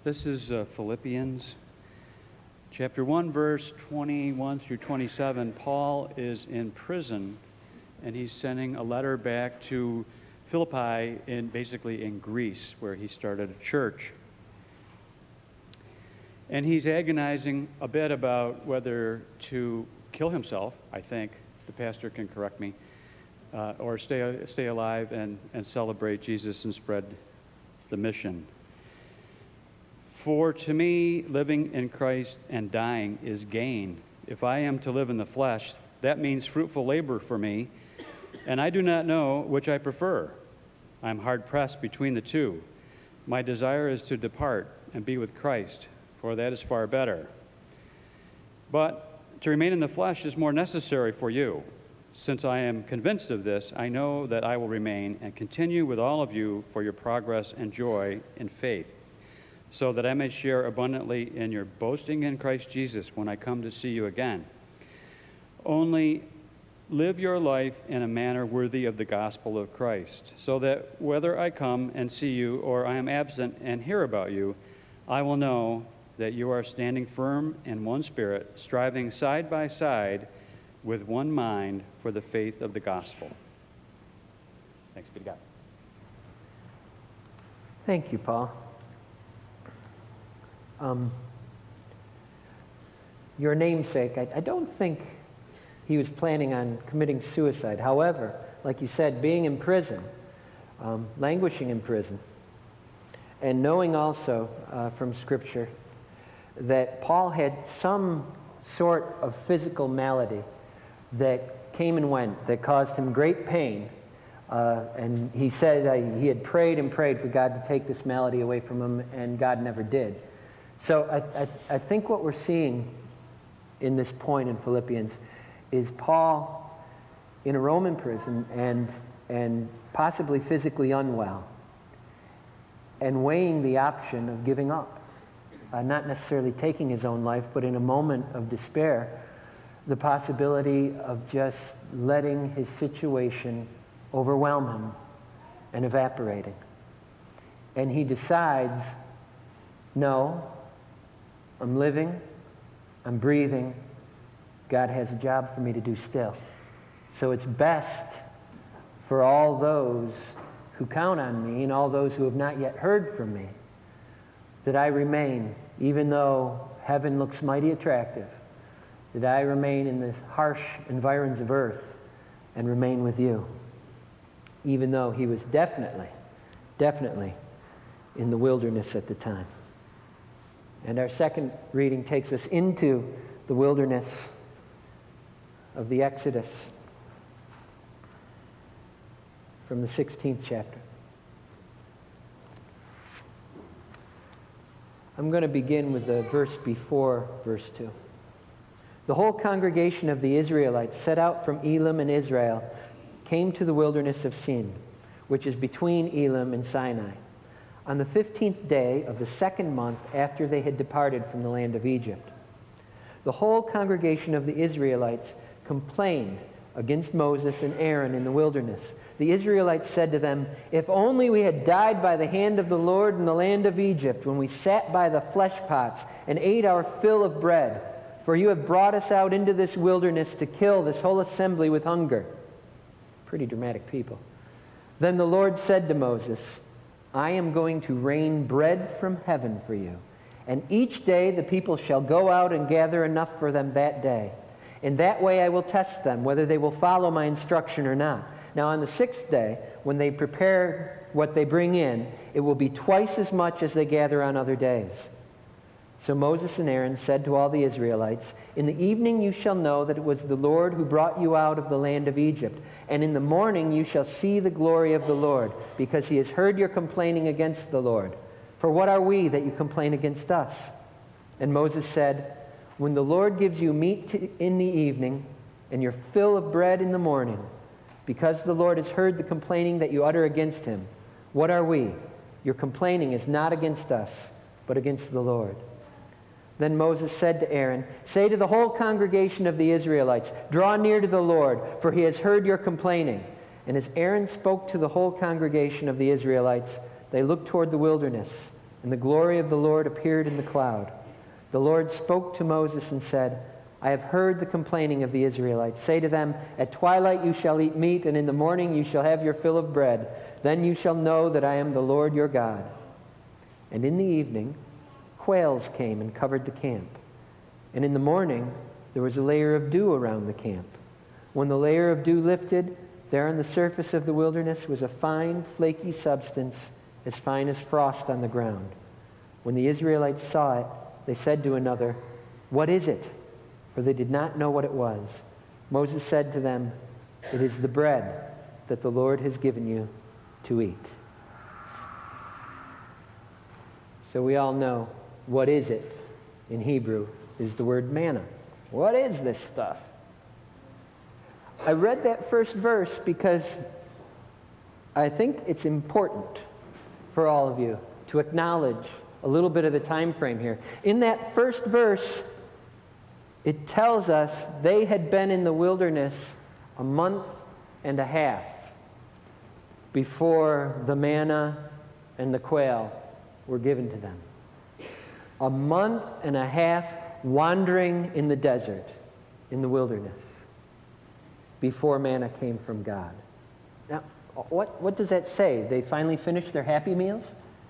This is Philippians chapter 1, verse 21 through 27. Paul is in prison, and he's sending a letter back to Philippi, basically in Greece, where he started a church. And he's agonizing a bit about whether to kill himself, I think. The pastor can correct me. Or stay alive and celebrate Jesus and spread the mission. For to me, living in Christ and dying is gain. If I am to live in the flesh, that means fruitful labor for me, and I do not know which I prefer. I am hard-pressed between the two. My desire is to depart and be with Christ, for that is far better. But to remain in the flesh is more necessary for you. Since I am convinced of this, I know that I will remain and continue with all of you for your progress and joy in faith, so that I may share abundantly in your boasting in Christ Jesus when I come to see you again. Only live your life in a manner worthy of the gospel of Christ, so that whether I come and see you or I am absent and hear about you, I will know that you are standing firm in one spirit, striving side by side with one mind for the faith of the gospel. Thanks be to God. Thank you, Paul. Your namesake, I don't think he was planning on committing suicide. However, like you said, being in prison, languishing in prison, and knowing also from Scripture that Paul had some sort of physical malady that came and went, that caused him great pain. And he said he had prayed and prayed for God to take this malady away from him, and God never did. So I think what we're seeing in this point in Philippians is Paul in a Roman prison and possibly physically unwell, and weighing the option of giving up. Not necessarily taking his own life, but in a moment of despair, the possibility of just letting his situation overwhelm him and evaporating. And he decides, no, I'm living, I'm breathing, God has a job for me to do still. So it's best for all those who count on me and all those who have not yet heard from me that I remain, even though heaven looks mighty attractive, that I remain in the harsh environs of earth and remain with you, even though he was definitely in the wilderness at the time. And our second reading takes us into the wilderness of the Exodus from the 16th chapter. I'm going to begin with the verse before verse 2. The whole congregation of the Israelites set out from Elim and Israel, came to the wilderness of Sin, which is between Elim and Sinai, on the 15th day of the second month after they had departed from the land of Egypt. The whole congregation of the Israelites complained against Moses and Aaron in the wilderness. The Israelites said to them, "If only we had died by the hand of the Lord in the land of Egypt, when we sat by the flesh pots and ate our fill of bread. For you have brought us out into this wilderness to kill this whole assembly with hunger." Pretty dramatic people. Then the Lord said to Moses, "I am going to rain bread from heaven for you, and each day the people shall go out and gather enough for them that day. In that way I will test them, whether they will follow my instruction or not. Now on the sixth day, when they prepare what they bring in, it will be twice as much as they gather on other days." So Moses and Aaron said to all the Israelites, "In the evening you shall know that it was the Lord who brought you out of the land of Egypt. And in the morning you shall see the glory of the Lord, because he has heard your complaining against the Lord. For what are we that you complain against us?" And Moses said, "When the Lord gives you meat in the evening and your fill of bread in the morning, because the Lord has heard the complaining that you utter against him, what are we? Your complaining is not against us, but against the Lord." Then Moses said to Aaron, "Say to the whole congregation of the Israelites, 'Draw near to the Lord, for he has heard your complaining.' And as Aaron spoke to the whole congregation of the Israelites, they looked toward the wilderness, and the glory of the Lord appeared in the cloud. The Lord spoke to Moses and said, I have heard the complaining of the Israelites. Say to them, at twilight you shall eat meat, and in the morning you shall have your fill of bread. Then you shall know that I am the Lord your God. And in the evening, quails came and covered the camp. And in the morning, there was a layer of dew around the camp. When the layer of dew lifted, there on the surface of the wilderness was a fine, flaky substance, as fine as frost on the ground. When the Israelites saw it, they said to another, what is it? For they did not know what it was. Moses said to them, it is the bread that the Lord has given you to eat. So we all know what is it in Hebrew is the word manna. What is this stuff? I read that first verse because I think it's important for all of you to acknowledge a little bit of the time frame here. In that first verse, it tells us they had been in the wilderness a month and a half before the manna and the quail were given to them. A month and a half wandering in the desert, in the wilderness, before manna came from God. Now, what does that say? They finally finished their happy meals?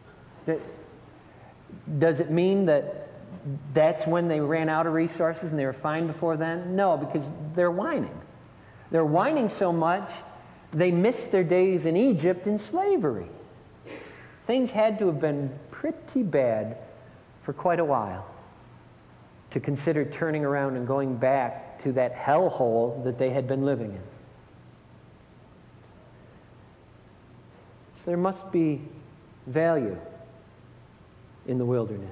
Does it mean that that's when they ran out of resources and they were fine before then? No, because they're whining. They're whining so much, they missed their days in Egypt in slavery. Things had to have been pretty bad for quite a while to consider turning around and going back to that hellhole that they had been living in. So there must be value in the wilderness.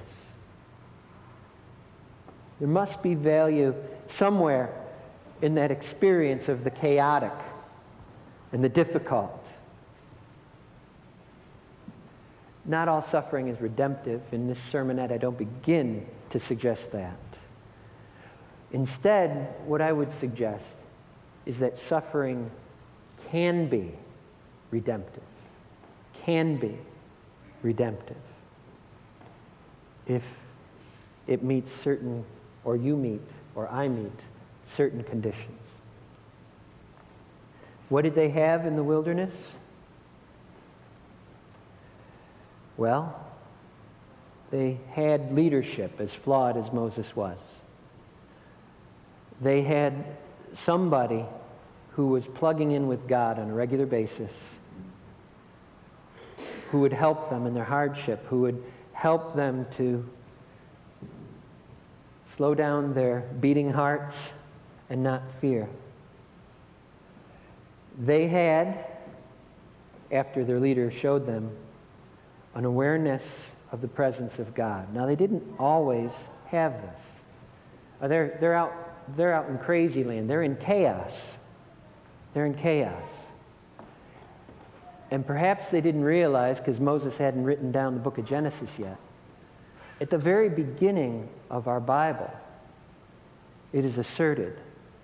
There must be value somewhere in that experience of the chaotic and the difficult. Not all suffering is redemptive. In this sermonette, I don't begin to suggest that. Instead, what I would suggest is that suffering can be redemptive. Can be redemptive. If it meets certain, or you meet, or I meet, certain conditions. What did they have in the wilderness? Well, they had leadership, as flawed as Moses was. They had somebody who was plugging in with God on a regular basis, who would help them in their hardship, who would help them to slow down their beating hearts and not fear. They had, after their leader showed them, an awareness of the presence of God. Now, they didn't always have this. They're out in crazy land. They're in chaos. They're in chaos. And perhaps they didn't realize, because Moses hadn't written down the book of Genesis yet, at the very beginning of our Bible, it is asserted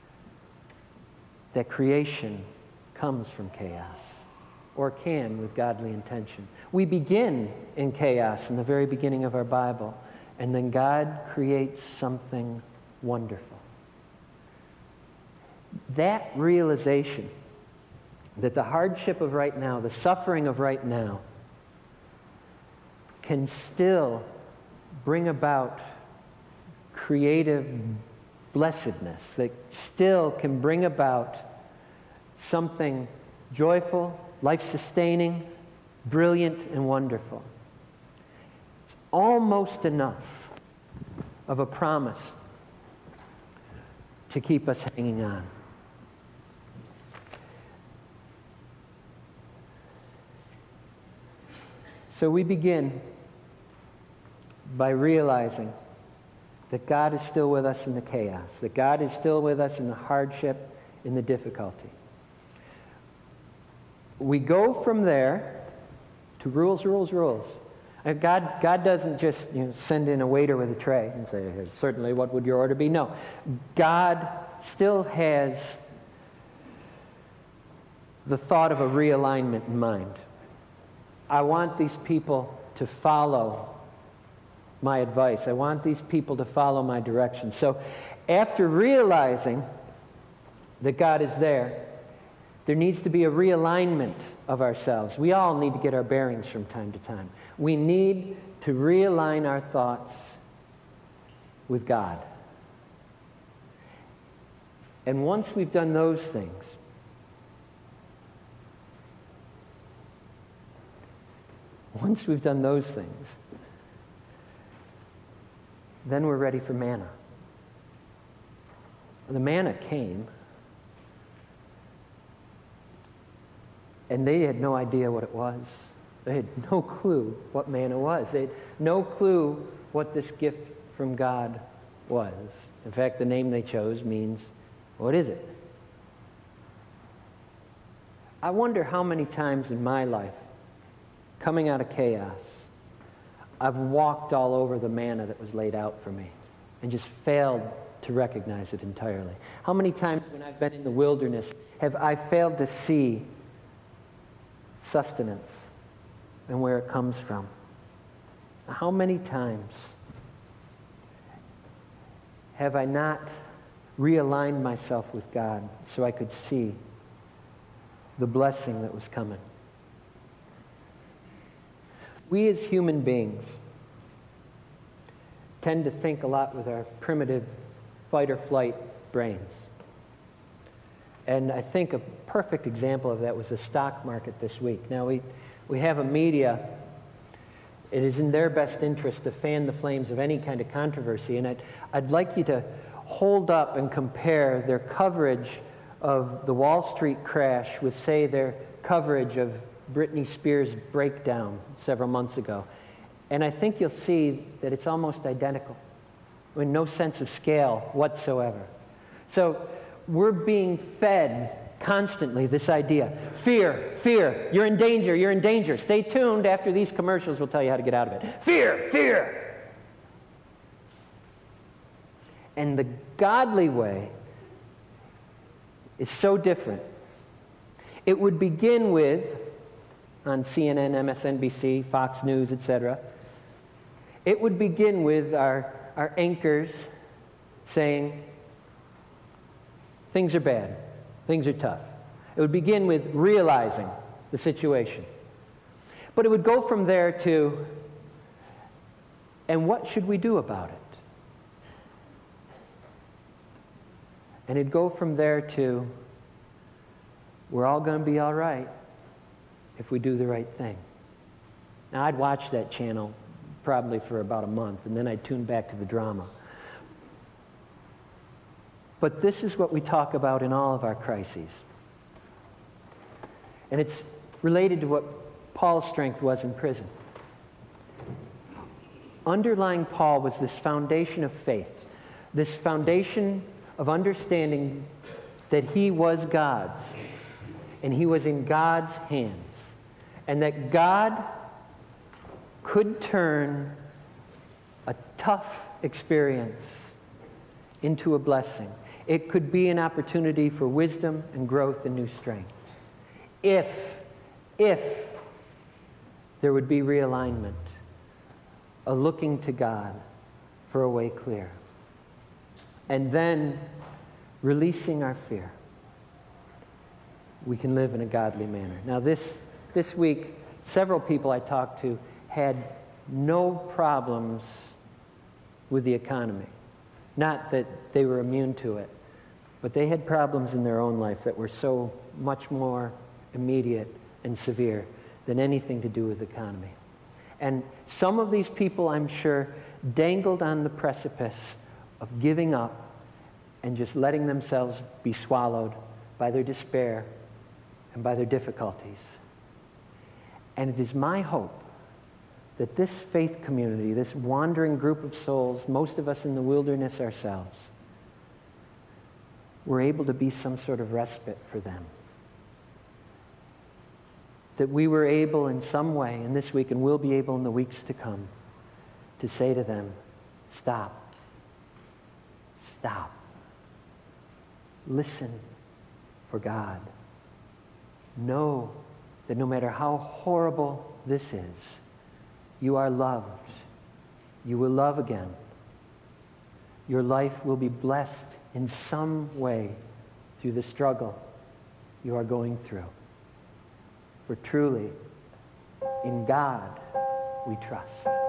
that creation comes from chaos, or can with godly intention. We begin in chaos in the very beginning of our Bible, and then God creates something wonderful. That realization that the hardship of right now, the suffering of right now, can still bring about creative blessedness, that still can bring about something joyful, life-sustaining, brilliant, and wonderful. It's almost enough of a promise to keep us hanging on. So we begin by realizing that God is still with us in the chaos, that God is still with us in the hardship, in the difficulty. We go from there to rules, rules, rules. God doesn't just send in a waiter with a tray and say, certainly, what would your order be? No. God still has the thought of a realignment in mind. I want these people to follow my advice. I want these people to follow my direction. So after realizing that God is there needs to be a realignment of ourselves. We all need to get our bearings from time to time. We need to realign our thoughts with God. And once we've done those things, then we're ready for manna. The manna came, and they had no idea what it was. They had no clue what manna was. They had no clue what this gift from God was. In fact, the name they chose means, what is it? I wonder how many times in my life, coming out of chaos, I've walked all over the manna that was laid out for me and just failed to recognize it entirely. How many times when I've been in the wilderness have I failed to see sustenance and where it comes from? How many times have I not realigned myself with God so I could see the blessing that was coming? We as human beings tend to think a lot with our primitive fight or flight brains. And I think a perfect example of that was the stock market this week. Now, we have a media. It is in their best interest to fan the flames of any kind of controversy. And I'd like you to hold up and compare their coverage of the Wall Street crash with, say, their coverage of Britney Spears' breakdown several months ago. And I think you'll see that it's almost identical. I mean, no sense of scale whatsoever. So we're being fed constantly this idea. Fear, fear, you're in danger, you're in danger. Stay tuned. After these commercials, we'll tell you how to get out of it. Fear, fear. And the godly way is so different. It would begin with, on CNN, MSNBC, Fox News, etc., it would begin with our anchors saying, things are bad, things are tough. It would begin with realizing the situation. But it would go from there to, and what should we do about it? And it'd go from there to, we're all going to be all right if we do the right thing. Now, I'd watch that channel probably for about a month, and then I'd tune back to the drama. But this is what we talk about in all of our crises. And it's related to what Paul's strength was in prison. Underlying Paul was this foundation of faith, this foundation of understanding that he was God's, and he was in God's hands, and that God could turn a tough experience into a blessing. It could be an opportunity for wisdom and growth and new strength. If there would be realignment, a looking to God for a way clear, and then releasing our fear, we can live in a godly manner. Now this week, several people I talked to had no problems with the economy. Not that they were immune to it, but they had problems in their own life that were so much more immediate and severe than anything to do with the economy. And some of these people, I'm sure, dangled on the precipice of giving up and just letting themselves be swallowed by their despair and by their difficulties. And it is my hope that this faith community, this wandering group of souls, most of us in the wilderness ourselves, were able to be some sort of respite for them. That we were able in some way, in this week, and will be able in the weeks to come, to say to them, stop. Stop. Listen for God. Know that no matter how horrible this is, you are loved You will love again. Your life will be blessed in some way through the struggle you are going through. For truly, in God we trust.